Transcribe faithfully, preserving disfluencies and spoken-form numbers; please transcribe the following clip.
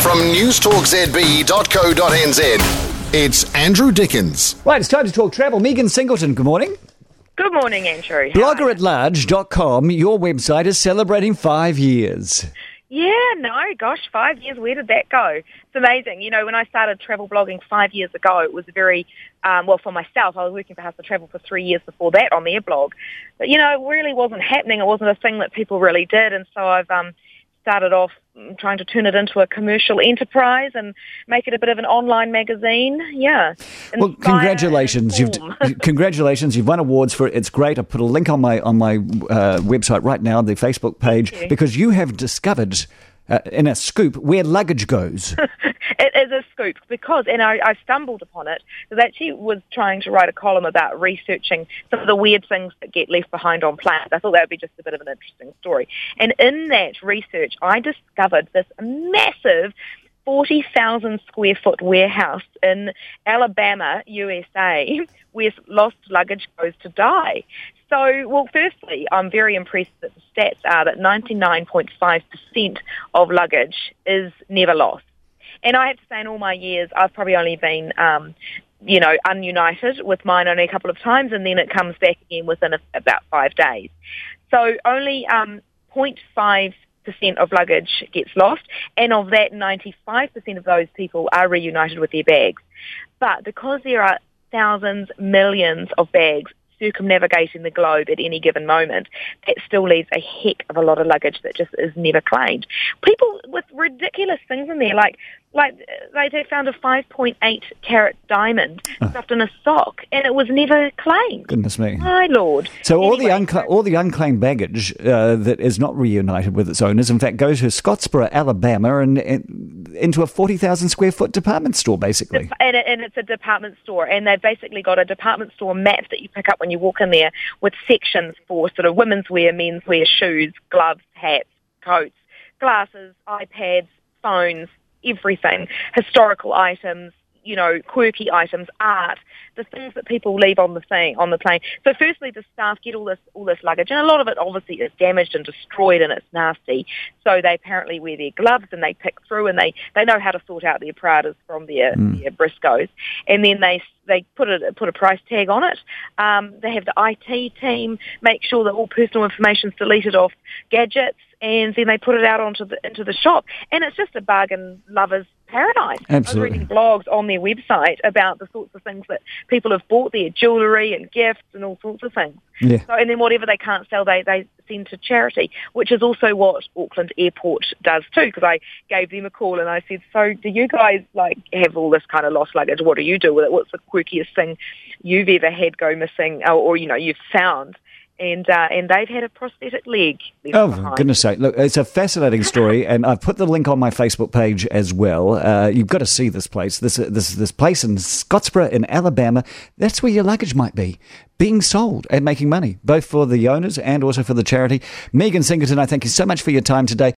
from newstalk z b dot co dot n z. It's Andrew Dickens. Right, it's time to talk travel. Megan Singleton, good morning. Good morning, Andrew. blogger at large dot com, your website is celebrating five years. Yeah, no, gosh, five years, where did that go? It's amazing. You know, when I started travel blogging five years ago, it was very, um, well, for myself, I was working for House of Travel for three years before that on their blog. But, you know, it really wasn't happening. It wasn't a thing that people really did. And so I've um, started off trying to turn it into a commercial enterprise and make it a bit of an online magazine. Yeah. Well, congratulations. You've congratulations. You've won awards for it. It's great. I put a link on my on my uh, website right now, the Facebook page, you. because you have discovered uh, in a scoop where luggage goes. It is a scoop because, and I, I stumbled upon it, because I actually was trying to write a column about researching some of the weird things that get left behind on planes. I thought that would be just a bit of an interesting story. And in that research, I discovered this massive forty thousand square foot warehouse in Alabama, U S A, where lost luggage goes to die. So, well, firstly, I'm very impressed that the stats are that ninety-nine point five percent of luggage is never lost. And I have to say, in all my years, I've probably only been, um, you know, ununited with mine only a couple of times, and then it comes back again within a, about five days. So only um, zero point five percent of luggage gets lost, and of that, ninety-five percent of those people are reunited with their bags. But because there are thousands, millions of bags circumnavigating the globe at any given moment, that still leaves a heck of a lot of luggage that just is never claimed. People with ridiculous things in there, like like they found a five point eight carat diamond oh. stuffed in a sock, and it was never claimed. Goodness me. My Lord. So all, anyway, the uncla- all the unclaimed baggage uh, that is not reunited with its owners, in fact, goes to Scottsboro, Alabama, and, and into a forty thousand square foot department store, basically. And, it, and it's a department store, and they've basically got a department store map that you pick up when you walk in there with sections for sort of women's wear, men's wear, shoes, gloves, hats, coats, glasses, iPads, phones, everything, historical items, you know, quirky items, art, the things that people leave on the thing, on the plane. So firstly, the staff get all this all this luggage, and a lot of it obviously is damaged and destroyed, and it's nasty. So they apparently wear their gloves, and they pick through, and they, they know how to sort out their Pradas from their, mm. their Briscoes, and then they they put a put a price tag on it. Um, they have the I T team make sure that all personal information is deleted off gadgets, and then they put it out onto the into the shop, and it's just a bargain lover's paradise. Absolutely. I was reading blogs on their website about the sorts of things that people have bought there, jewellery and gifts and all sorts of things. Yeah. So, and then whatever they can't sell, they, they send to charity, which is also what Auckland Airport does too, because I gave them a call and I said, so do you guys like have all this kind of lost luggage? What do you do with it? What's the quirkiest thing you've ever had go missing or, or you know, you've found? And uh, and they've had a prosthetic leg. Oh, behind. for goodness sake. Look, it's a fascinating story, and I've put the link on my Facebook page as well. Uh, you've got to see this place. This, this, this place in Scottsboro in Alabama, that's where your luggage might be, being sold and making money, both for the owners and also for the charity. Megan Singleton, I thank you so much for your time today.